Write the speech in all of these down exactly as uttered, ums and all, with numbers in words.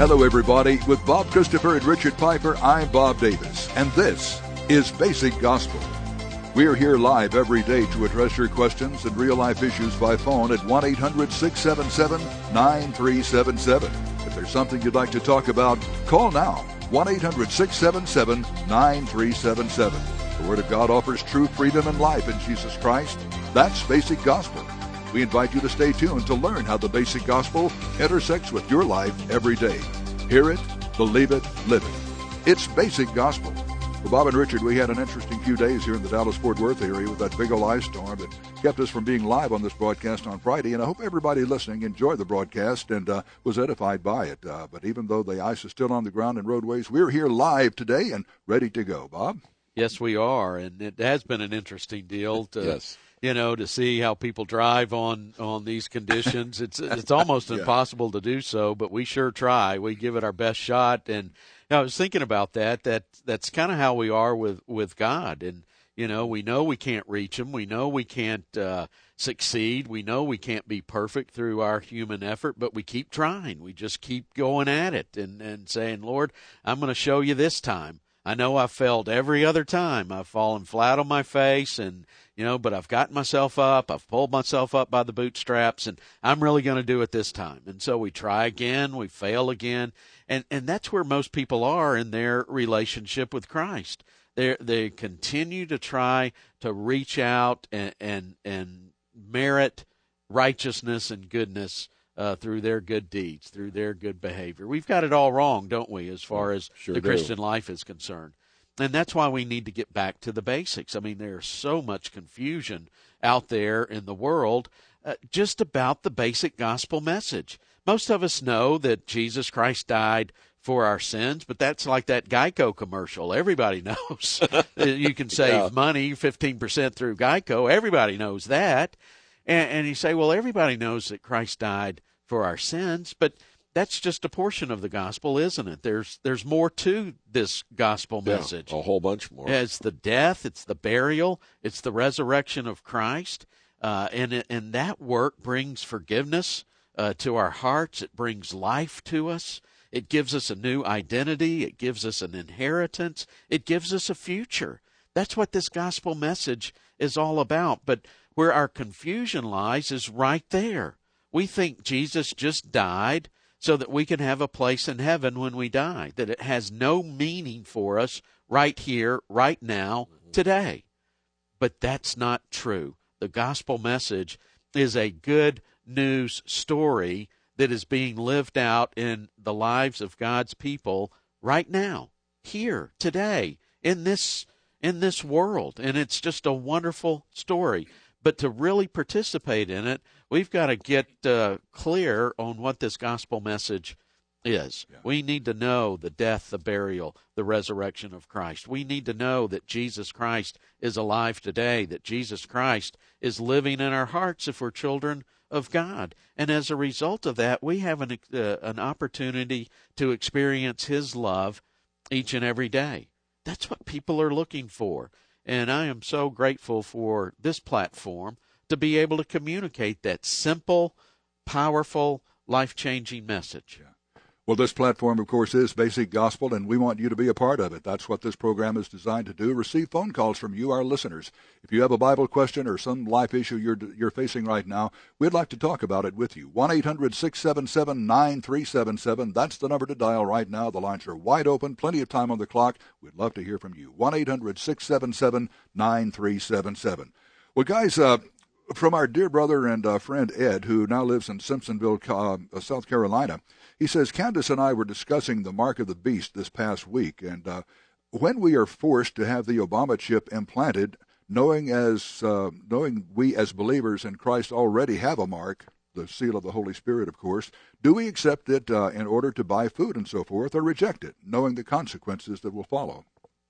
Hello, everybody. With Bob Christopher and Richard Piper, I'm Bob Davis, and this is Basic Gospel. We're here live every day to address your questions and real-life issues by phone at one eight hundred six seven seven nine three seven seven. If there's something you'd like to talk about, call now, one eight hundred six seven seven nine three seven seven. The Word of God offers true freedom and life in Jesus Christ. That's Basic Gospel. We invite you to stay tuned to learn how the Basic Gospel intersects with your life every day. Hear it, believe it, live it. It's Basic Gospel. For Bob and Richard, we had an interesting few days here in the Dallas-Fort Worth area with that big old ice storm that kept us from being live on this broadcast on Friday. And I hope everybody listening enjoyed the broadcast and uh, was edified by it. Uh, but even though the ice is still on the ground and roadways, we're here live today and ready to go. Bob? Yes, we are. And it has been an interesting deal to yes. you know, to see how people drive on, on these conditions. It's it's almost yeah. impossible to do so, but we sure try. We give it our best shot. And you know, I was thinking about that. That that's kind of how we are with, with God. And, you know, we know we can't reach him. We know we can't uh, succeed. We know we can't be perfect through our human effort, but we keep trying. We just keep going at it and, and saying, Lord, I'm going to show you this time. I know I've failed every other time. I've fallen flat on my face and, you know, but I've gotten myself up. I've pulled myself up by the bootstraps, and I'm really going to do it this time. And so we try again, we fail again, and and that's where most people are in their relationship with Christ. They they continue to try to reach out and and, and merit righteousness and goodness uh, through their good deeds, through their good behavior. We've got it all wrong, don't we, as far as sure the do. Christian life is concerned. And that's why we need to get back to the basics. I mean, there's so much confusion out there in the world uh, just about the basic gospel message. Most of us know that Jesus Christ died for our sins, but that's like that Geico commercial. Everybody knows you can save yeah. money, fifteen percent through Geico. Everybody knows that. And, and you say, well, everybody knows that Christ died for our sins, but that's just a portion of the gospel, isn't it? There's there's more to this gospel yeah, message. A whole bunch more. It's the death, it's the burial, it's the resurrection of Christ, uh, and it, and that work brings forgiveness uh, to our hearts. It brings life to us. It gives us a new identity. It gives us an inheritance. It gives us a future. That's what this gospel message is all about. But where our confusion lies is right there. We think Jesus just died so that we can have a place in heaven when we die, that it has no meaning for us right here, right now, today. But that's not true. The gospel message is a good news story that is being lived out in the lives of God's people right now, here, today, in this in this world. And it's just a wonderful story. But to really participate in it, we've got to get uh, clear on what this gospel message is. Yeah. We need to know the death, the burial, the resurrection of Christ. We need to know that Jesus Christ is alive today, that Jesus Christ is living in our hearts if we're children of God. And as a result of that, we have an, uh, an opportunity to experience his love each and every day. That's what people are looking for. And I am so grateful for this platform to be able to communicate that simple, powerful, life-changing message. Yeah. Well, this platform, of course, is Basic Gospel, and we want you to be a part of it. That's what this program is designed to do, receive phone calls from you, our listeners. If you have a Bible question or some life issue you're you're facing right now, we'd like to talk about it with you. one eight hundred six seven seven nine three seven seven. That's the number to dial right now. The lines are wide open, plenty of time on the clock. We'd love to hear from you. one eight hundred six seven seven nine three seven seven. Well, guys, uh, from our dear brother and uh, friend Ed, who now lives in Simpsonville, uh, South Carolina, he says, Candace and I were discussing the mark of the beast this past week, and uh, when we are forced to have the Obama chip implanted, knowing as uh, knowing we as believers in Christ already have a mark, the seal of the Holy Spirit, of course, do we accept it uh, in order to buy food and so forth, or reject it, knowing the consequences that will follow?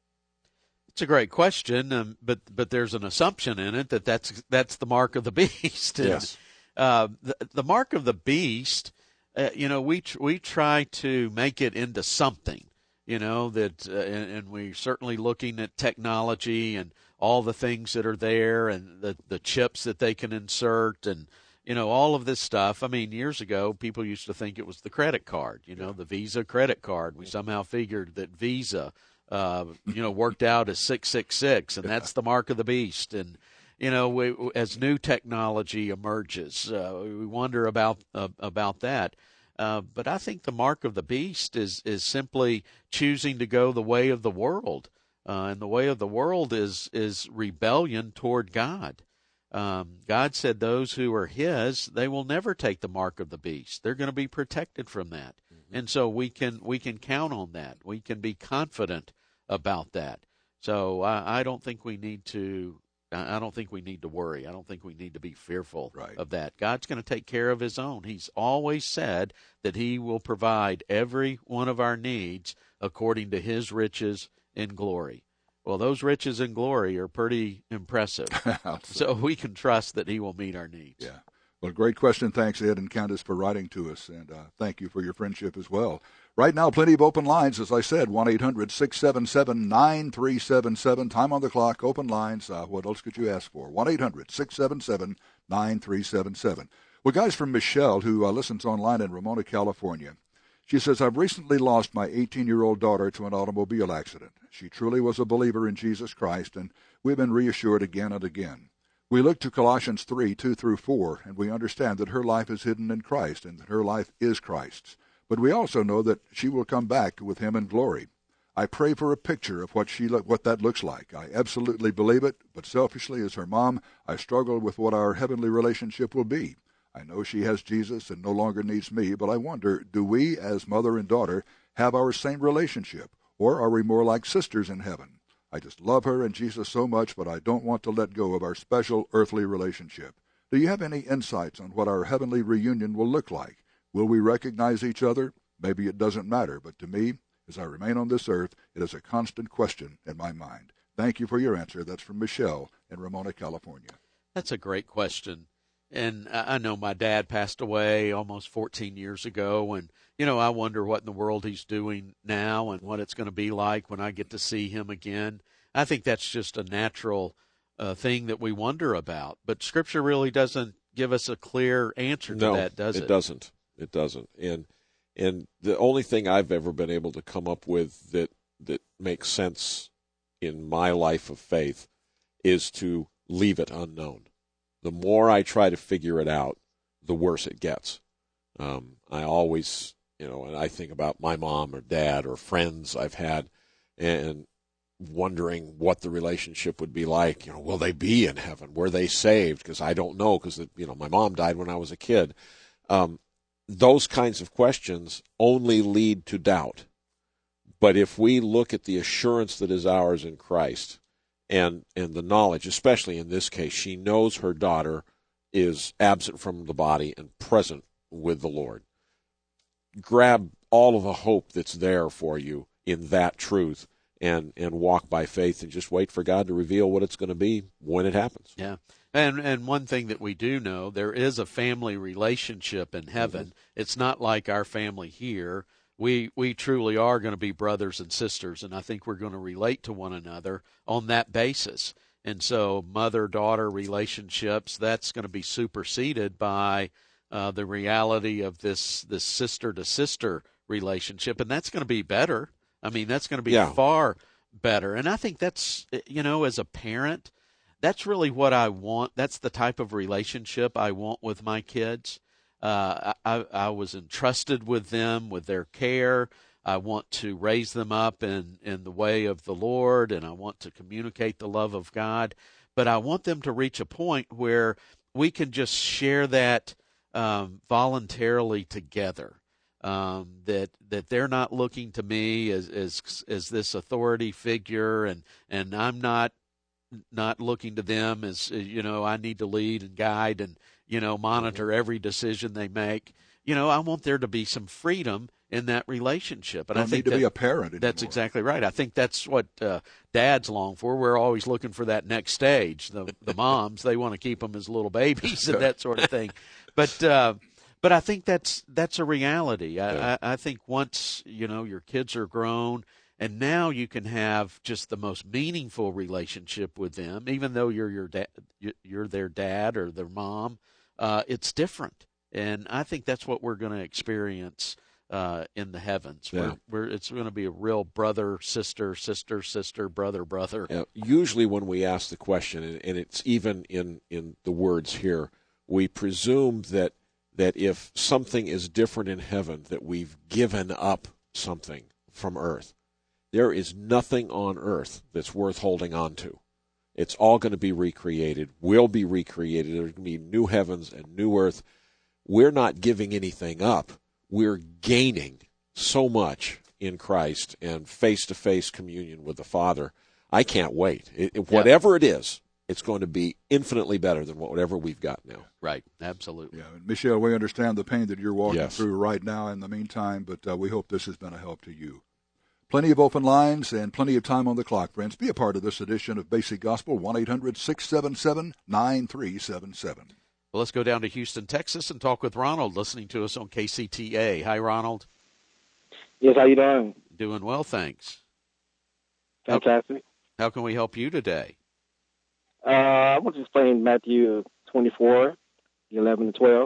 It's a great question, um, but but there's an assumption in it that that's that's the mark of the beast. And, yes. Uh, the, the mark of the beast, uh, you know, we tr- we try to make it into something, you know, that, uh, and, and we're certainly looking at technology and all the things that are there and the the chips that they can insert and you know, all of this stuff. I mean, years ago, people used to think it was the credit card, you know, the Visa credit card. We somehow figured that Visa, uh, you know, worked out as six six six, and that's the mark of the beast. And, you know, we, as new technology emerges, uh, we wonder about uh, about that. Uh, but I think the mark of the beast is is simply choosing to go the way of the world. Uh, and the way of the world is is rebellion toward God. Um, God said those who are His, they will never take the mark of the beast. They're going to be protected from that, mm-hmm. and so we can we can count on that. We can be confident about that. So I, I don't think we need to. I don't think we need to worry. I don't think we need to be fearful right. of that. God's going to take care of His own. He's always said that He will provide every one of our needs according to His riches in glory. Well, those riches in glory are pretty impressive. So we can trust that He will meet our needs. Yeah. Well, great question. Thanks, Ed and Candace, for writing to us, and uh, thank you for your friendship as well. Right now, plenty of open lines, as I said, one eight hundred six seven seven nine three seven seven. Time on the clock, open lines. Uh, what else could you ask for? one eight hundred six seven seven nine three seven seven. Well, guys, from Michelle, who uh, listens online in Ramona, California. She says, I've recently lost my eighteen-year-old daughter to an automobile accident. She truly was a believer in Jesus Christ, and we've been reassured again and again. We look to Colossians three, two through four, and we understand that her life is hidden in Christ and that her life is Christ's. But we also know that she will come back with Him in glory. I pray for a picture of what she lo- what that looks like. I absolutely believe it, but selfishly as her mom, I struggle with what our heavenly relationship will be. I know she has Jesus and no longer needs me, but I wonder, do we, as mother and daughter, have our same relationship, or are we more like sisters in heaven? I just love her and Jesus so much, but I don't want to let go of our special earthly relationship. Do you have any insights on what our heavenly reunion will look like? Will we recognize each other? Maybe it doesn't matter, but to me, as I remain on this earth, it is a constant question in my mind. Thank you for your answer. That's from Michelle in Ramona, California. That's a great question. And I know my dad passed away almost fourteen years ago, and, you know, I wonder what in the world he's doing now and what it's going to be like when I get to see him again. I think that's just a natural uh, thing that we wonder about. But Scripture really doesn't give us a clear answer to no, that, does it? it doesn't. It doesn't. And and the only thing I've ever been able to come up with that, that makes sense in my life of faith is to leave it unknown. The more I try to figure it out, the worse it gets. Um, I always, you know, and I think about my mom or dad or friends I've had and wondering what the relationship would be like. You know, will they be in heaven? Were they saved? Because I don't know, because, you know, my mom died when I was a kid. Um, those kinds of questions only lead to doubt. But if we look at the assurance that is ours in Christ, And and the knowledge, especially in this case, she knows her daughter is absent from the body and present with the Lord. Grab all of the hope that's there for you in that truth and, and walk by faith and just wait for God to reveal what it's going to be when it happens. Yeah. And and one thing that we do know, there is a family relationship in heaven. Mm-hmm. It's not like our family here. We we truly are going to be brothers and sisters, and I think we're going to relate to one another on that basis. And so mother-daughter relationships, that's going to be superseded by uh, the reality of this, this sister-to-sister relationship, and that's going to be better. I mean, that's going to be yeah. far better. And I think that's, you know, as a parent, that's really what I want. That's the type of relationship I want with my kids. Uh, I, I was entrusted with them, with their care. I want to raise them up in, in the way of the Lord, and I want to communicate the love of God. But I want them to reach a point where we can just share that um, voluntarily together, um, that that they're not looking to me as as, as this authority figure, and, and I'm not not looking to them as, you know, I need to lead and guide and, you know, monitor every decision they make. You know, I want there to be some freedom in that relationship. And don't I think need to that, be a parent anymore. That's exactly right. I think that's what uh, dads long for. We're always looking for that next stage. The, the moms, they want to keep them as little babies and that sort of thing. But uh, but I think that's that's a reality. I, yeah. I, I think once, you know, your kids are grown, and now you can have just the most meaningful relationship with them, even though you're your da- you're their dad or their mom. uh, it's different. And I think that's what we're going to experience uh, in the heavens. Yeah. We're, we're, it's going to be a real brother, sister, sister, sister, brother, brother. Yeah. Usually when we ask the question, and, and it's even in, in the words here, we presume that that if something is different in heaven, that we've given up something from earth. There is nothing on earth that's worth holding on to. It's all going to be recreated, will be recreated. There's going to be new heavens and new earth. We're not giving anything up. We're gaining so much in Christ and face-to-face communion with the Father. I can't wait. It, it, whatever it is, it's going to be infinitely better than whatever we've got now. Right, absolutely. Yeah, Michelle, we understand the pain that you're walking Yes. through right now in the meantime, but uh, we hope this has been a help to you. Plenty of open lines and plenty of time on the clock, friends. Be a part of this edition of Basic Gospel, one eight hundred six seven seven nine three seven seven. Well, let's go down to Houston, Texas, and talk with Ronald, listening to us on K C T A. Hi, Ronald. Yes, how you doing? Doing well, thanks. Fantastic. How, how can we help you today? Uh, I want to explain Matthew twenty-four, eleven to twelve.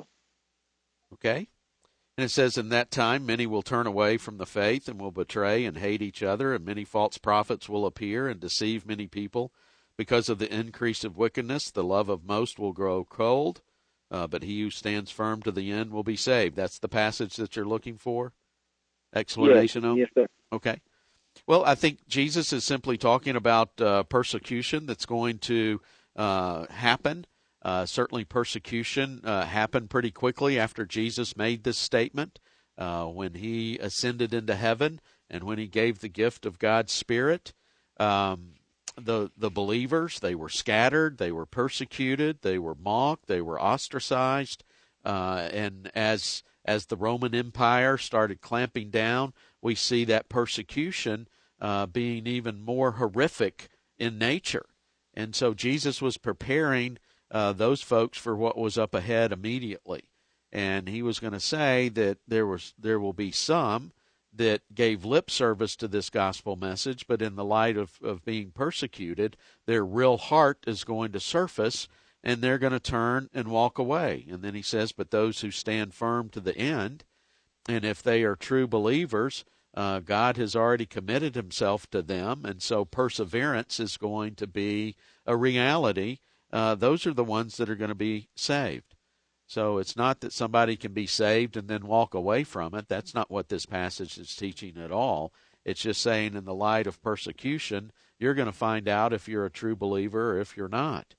Okay. And it says, in that time many will turn away from the faith and will betray and hate each other, and many false prophets will appear and deceive many people. Because of the increase of wickedness, the love of most will grow cold, uh, but he who stands firm to the end will be saved. That's the passage that you're looking for? Explanation yes, on? Yes, sir. Okay. Well, I think Jesus is simply talking about uh, persecution that's going to uh, happen. Uh, certainly persecution uh, happened pretty quickly after Jesus made this statement, uh, when he ascended into heaven and when he gave the gift of God's Spirit. Um, the the believers, they were scattered, they were persecuted, they were mocked, they were ostracized, uh, and as as the Roman Empire started clamping down, we see that persecution uh, being even more horrific in nature. And so Jesus was preparing uh, those folks for what was up ahead immediately. And he was going to say that there was there will be some that gave lip service to this gospel message, but in the light of, of being persecuted, their real heart is going to surface, and they're going to turn and walk away. And then he says, but those who stand firm to the end, and if they are true believers, uh, God has already committed himself to them, and so perseverance is going to be a reality. Uh, those are the ones that are going to be saved. So it's not that somebody can be saved and then walk away from it. That's not what this passage is teaching at all. It's just saying in the light of persecution, you're going to find out if you're a true believer or if you're not.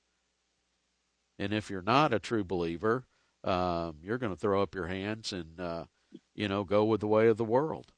And if you're not a true believer, um, you're going to throw up your hands and, uh, you know, go with the way of the world.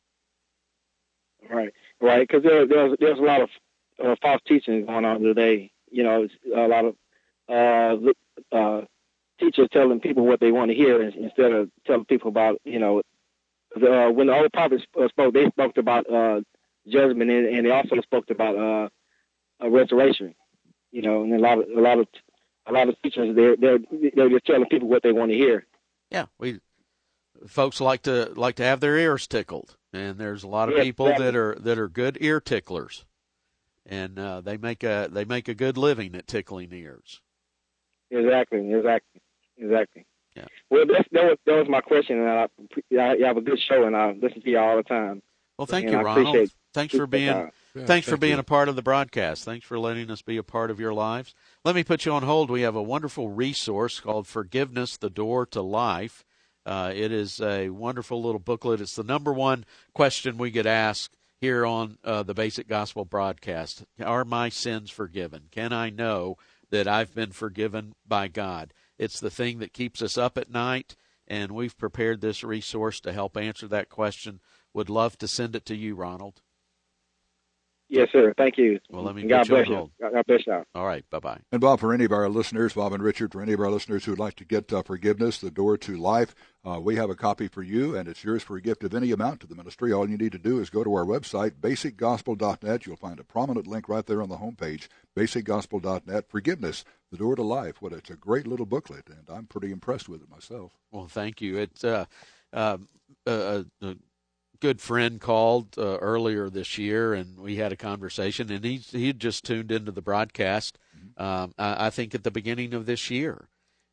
Right, right, because there, there's there's a lot of uh, false teaching going on today. You know, it's a lot of uh, uh, teachers telling people what they want to hear instead of telling people about, you know, the, when the old prophets spoke, they spoke about uh, judgment, and, and they also spoke about uh, a restoration. You know, and a lot of a lot of a lot of teachers they're they're they're just telling people what they want to hear. Yeah, we folks like to like to have their ears tickled, and there's a lot of Yeah, people exactly. that are that are good ear ticklers, and uh, they make a they make a good living at tickling ears. Exactly, exactly, exactly. Yeah. Well, that's, that was that was my question, and I, I, you have a good show, and I listen to you all the time. Well, thank And you, I Ronald. appreciate- Thanks for being uh, Yeah, thanks for thank being you. a part of the broadcast. Thanks for letting us be a part of your lives. Let me put you on hold. We have a wonderful resource called Forgiveness, the Door to Life. Uh, it is a wonderful little booklet. It's the number one question we get asked here on uh, the Basic Gospel broadcast. Are my sins forgiven? Can I know that I've been forgiven by God? It's the thing that keeps us up at night, and we've prepared this resource to help answer that question. Would love to send it to you, Ronald. Yes, sir. Thank you. Well, let me And God put you on bless you. hold. God bless you. All right, bye-bye. And Bob, for any of our listeners, Bob and Richard, for any of our listeners who would like to get uh, Forgiveness, the Door to Life, uh, we have a copy for you, and it's yours for a gift of any amount to the ministry. All you need to do is go to our website, basic gospel dot net. You'll find a prominent link right there on the homepage, basic gospel dot net. Forgiveness, the Door to Life. Well, it's a great little booklet, and I'm pretty impressed with it myself. Well, thank you. It's uh, uh, uh, a good friend called uh, earlier this year, and we had a conversation, and he he had just tuned into the broadcast, um, I, I think, at the beginning of this year.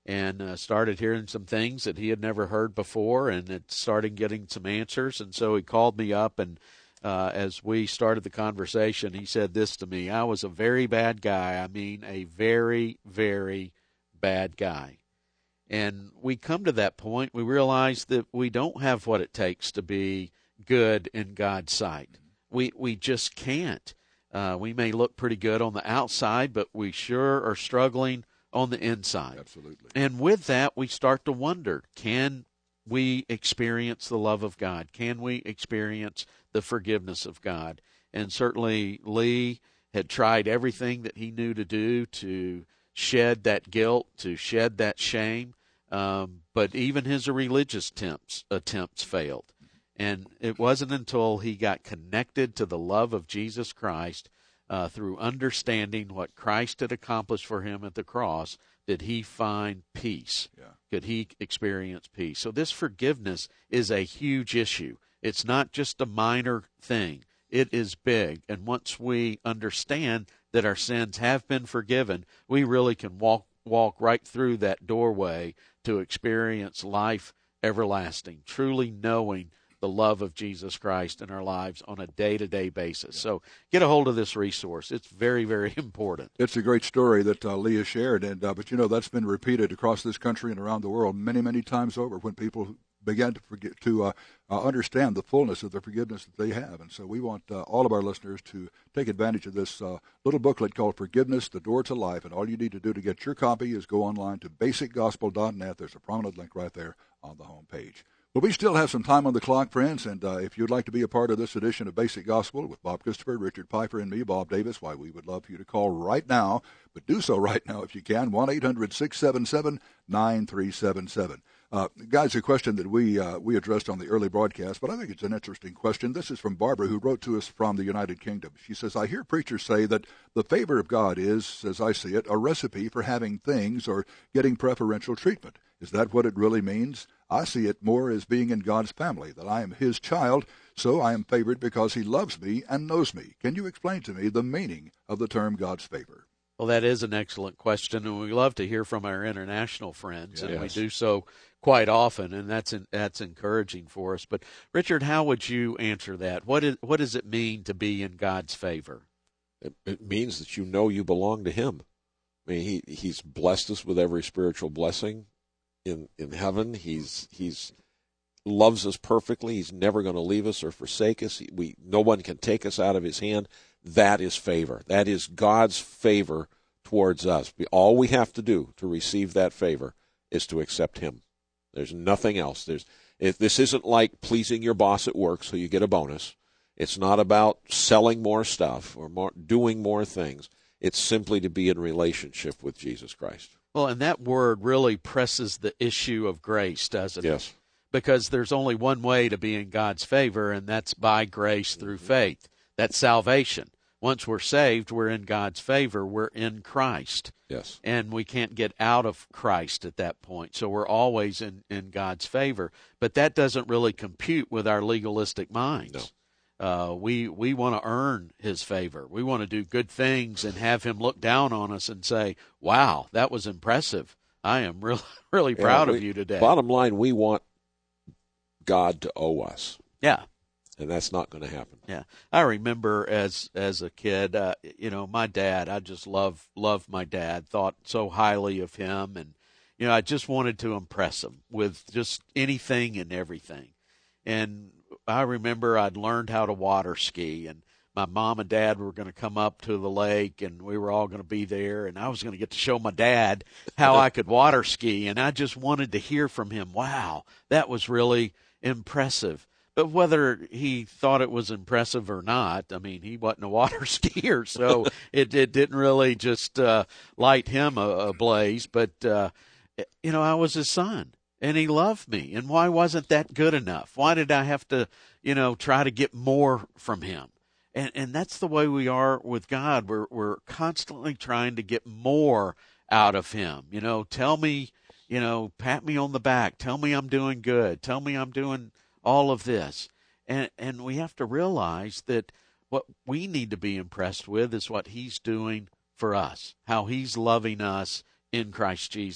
and uh, started hearing some things that he had never heard before, and it started getting some answers. And so he called me up, and uh, as we started the conversation, he said this to me: I was a very bad guy. I mean, a very, very bad guy. And we come to that point, we realize that we don't have what it takes to be good in God's sight. We we just can't. Uh, we may look pretty good on the outside, but we sure are struggling on the inside. Absolutely. And with that, we start to wonder, can we experience the love of God? Can we experience the forgiveness of God? And certainly Lee had tried everything that he knew to do to shed that guilt, to shed that shame, um, but even his religious attempts, attempts failed. And it wasn't until he got connected to the love of Jesus Christ uh, through understanding what Christ had accomplished for him at the cross did he find peace. Yeah. Could he experience peace? So this forgiveness is a huge issue. It's not just a minor thing. It is big. And once we understand that our sins have been forgiven, we really can walk walk right through that doorway to experience life everlasting, truly knowing the love of Jesus Christ in our lives on a day-to-day basis. Yeah. So get a hold of this resource. It's very, very important. It's a great story that uh, Leah shared, and uh, but you know that's been repeated across this country and around the world many, many times over when people began to forget to uh, uh, understand the fullness of the forgiveness that they have. And so we want uh, all of our listeners to take advantage of this uh, little booklet called Forgiveness, the Door to Life. And all you need to do to get your copy is go online to basic gospel dot net. There's a prominent link right there on the home page. Well, we still have some time on the clock, friends, and uh, if you'd like to be a part of this edition of Basic Gospel with Bob Christopher, Richard Piper, and me, Bob Davis, why, we would love for you to call right now, but do so right now if you can, one eight hundred six seven seven nine three seven seven. Uh, guys, a question that we uh, we addressed on the early broadcast, but I think it's an interesting question. This is from Barbara, who wrote to us from the United Kingdom. She says, I hear preachers say that the favor of God is, as I see it, a recipe for having things or getting preferential treatment. Is that what it really means? I see it more as being in God's family, that I am his child, so I am favored because he loves me and knows me. Can you explain to me the meaning of the term God's favor? Well, that is an excellent question, and we love to hear from our international friends, Yes. and we do so quite often, and that's in, that's encouraging for us. But, Richard, how would you answer that? What is, what does it mean to be in God's favor? It, it means that you know you belong to him. I mean, he, he's blessed us with every spiritual blessing in, in heaven. He's he's loves us perfectly. He's never going to leave us or forsake us. We no one can take us out of his hand. That is favor. That is God's favor towards us. All we have to do to receive that favor is to accept him. There's nothing else. There's if this isn't like pleasing your boss at work so you get a bonus. It's not about selling more stuff or more, doing more things. It's simply to be in relationship with Jesus Christ. Well, and that word really presses the issue of grace, doesn't it? Yes. Because there's only one way to be in God's favor, and that's by grace through faith. That's salvation. Once we're saved, we're in God's favor. We're in Christ. Yes. And we can't get out of Christ at that point. So we're always in, in God's favor. But that doesn't really compute with our legalistic minds. No. Uh, we we want to earn his favor. We want to do good things and have him look down on us and say, wow, that was impressive. I am really, really proud yeah, we, of you today. Bottom line, we want God to owe us. Yeah. And that's not going to happen. Yeah, I remember as as a kid, uh, you know, my dad. I just love loved my dad. Thought so highly of him, and you know, I just wanted to impress him with just anything and everything. And I remember I'd learned how to water ski, and my mom and dad were going to come up to the lake, and we were all going to be there, and I was going to get to show my dad how I could water ski, and I just wanted to hear from him. Wow, that was really impressive. But whether he thought it was impressive or not, I mean, he wasn't a water skier, so it, it didn't really just uh, light him ablaze. But, uh, you know, I was his son, and he loved me. And why wasn't that good enough? Why did I have to, you know, try to get more from him? And and that's the way we are with God. We're we're constantly trying to get more out of him. You know, tell me, you know, pat me on the back. Tell me I'm doing good. Tell me I'm doing all of this. And and we have to realize that what we need to be impressed with is what he's doing for us, how he's loving us in Christ Jesus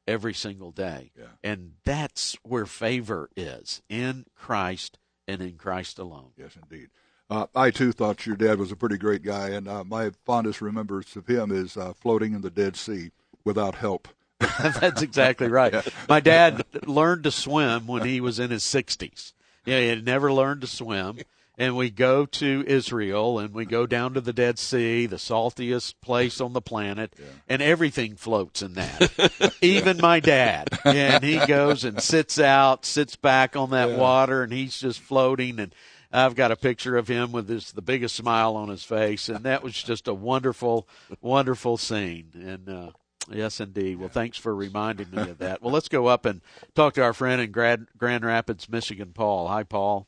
every single day. Yeah. And that's where favor is, in Christ and in Christ alone. Yes, indeed. Uh, I, too, thought your dad was a pretty great guy, and uh, my fondest remembrance of him is uh, floating in the Dead Sea without help. That's exactly right. Yeah. My dad learned to swim when he was in his sixties. Yeah, he had never learned to swim. And we go to Israel, and we go down to the Dead Sea, the saltiest place on the planet, yeah. and everything floats in that. Even my dad. And he goes and sits out, sits back on that yeah. water, and he's just floating. And I've got a picture of him with this, the biggest smile on his face, and that was just a wonderful, wonderful scene. And uh, yes, indeed. Well, thanks for reminding me of that. Well, let's go up and talk to our friend in Grand, Grand Rapids, Michigan, Paul. Hi, Paul.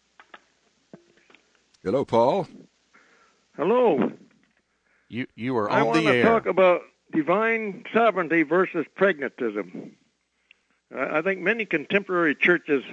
Hello, Paul. Hello. You you are I on the air. I want to talk about divine sovereignty versus pragmatism. Uh, I think many contemporary churches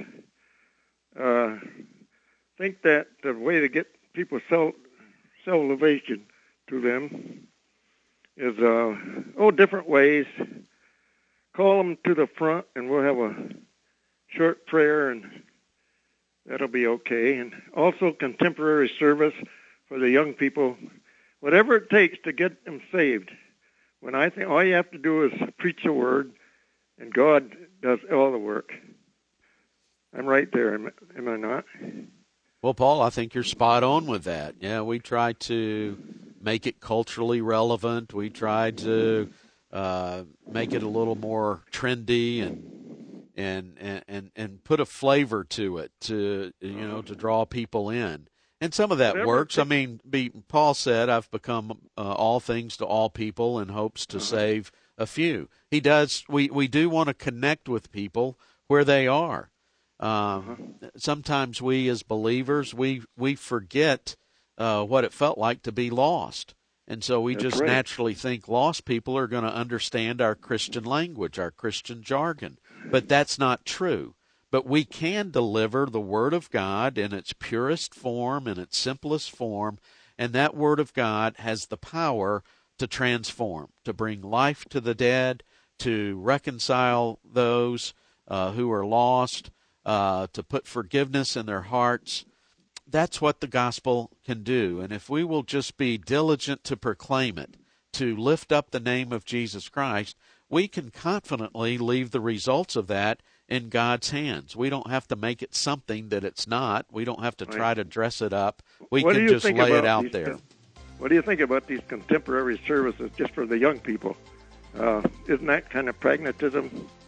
uh, think that the way to get people sell, salvation to them is, uh, oh, different ways. Call them to the front, and we'll have a short prayer, and that'll be okay. And also contemporary service for the young people, whatever it takes to get them saved. When I think all you have to do is preach a word, and God does all the work. I'm right there, am, am I not? Well, Paul, I think you're spot on with that. Yeah, we try to make it culturally relevant. We try to uh, make it a little more trendy and and and and put a flavor to it to you know to draw people in. And some of that Whatever. works. I mean, be, Paul said, "I've become uh, all things to all people in hopes to uh-huh. save a few." He does. We we do want to connect with people where they are. Um, uh-huh. Sometimes we as believers, we, we forget uh, what it felt like to be lost. And so we That's just right. naturally think lost people are going to understand our Christian language, our Christian jargon. But that's not true. But we can deliver the Word of God in its purest form, in its simplest form, and that Word of God has the power to transform, to bring life to the dead, to reconcile those uh, who are lost, Uh, to put forgiveness in their hearts. That's what the gospel can do. And if we will just be diligent to proclaim it, to lift up the name of Jesus Christ, we can confidently leave the results of that in God's hands. We don't have to make it something that it's not. We don't have to try to dress it up. We what can just lay it out these, there. What do you think about these contemporary services just for the young people? Uh, isn't that kind of pragmatism?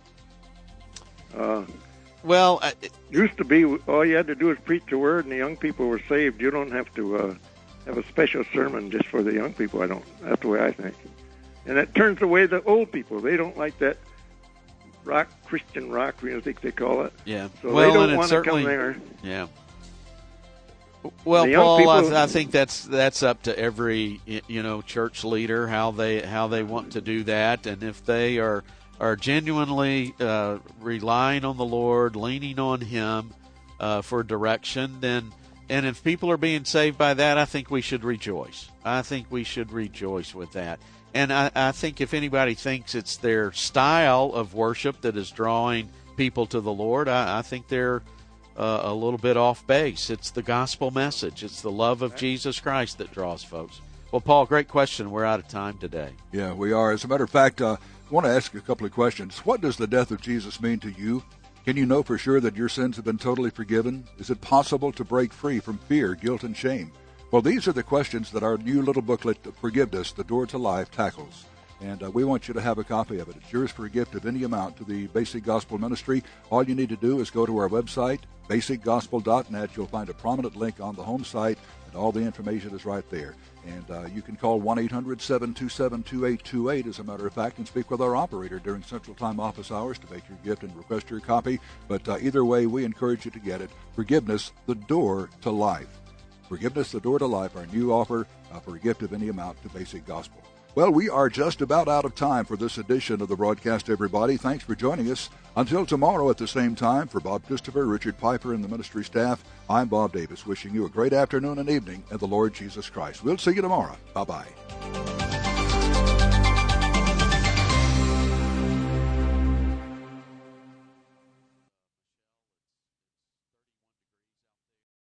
Uh Well, uh, it used to be all you had to do is preach the word, and the young people were saved. You don't have to uh, have a special sermon just for the young people. I don't. That's the way I think. And it turns away the old people. They don't like that rock, Christian rock music they call it. Yeah. So well, they don't want to come there. Yeah. Well, Paul, people, I, I think that's that's up to every you know church leader how they how they want to do that, and if they are. are genuinely uh, relying on the Lord, leaning on Him uh, for direction, then, and if people are being saved by that, I think we should rejoice. I think we should rejoice with that. And I, I think if anybody thinks it's their style of worship that is drawing people to the Lord, I, I think they're uh, a little bit off base. It's the gospel message. It's the love of Jesus Christ that draws folks. Well, Paul, great question. We're out of time today. Yeah, we are. As a matter of fact, uh, I want to ask you a couple of questions. What does the death of Jesus mean to you? Can you know for sure that your sins have been totally forgiven? Is it possible to break free from fear, guilt, and shame? Well, these are the questions that our new little booklet, Forgiveness, The Door to Life, tackles. And uh, we want you to have a copy of it. It's yours for a gift of any amount to the Basic Gospel Ministry. All you need to do is go to our website, basic gospel dot net. You'll find a prominent link on the home site, and all the information is right there. And uh, you can call one eight hundred seven two seven two eight two eight, as a matter of fact, and speak with our operator during Central Time office hours to make your gift and request your copy. But uh, either way, we encourage you to get it. Forgiveness, the door to life. Forgiveness, the door to life, our new offer uh, for a gift of any amount to Basic Gospel. Well, we are just about out of time for this edition of the broadcast, everybody. Thanks for joining us. Until tomorrow at the same time, for Bob Christopher, Richard Piper, and the ministry staff, I'm Bob Davis, wishing you a great afternoon and evening in the Lord Jesus Christ. We'll see you tomorrow. Bye-bye.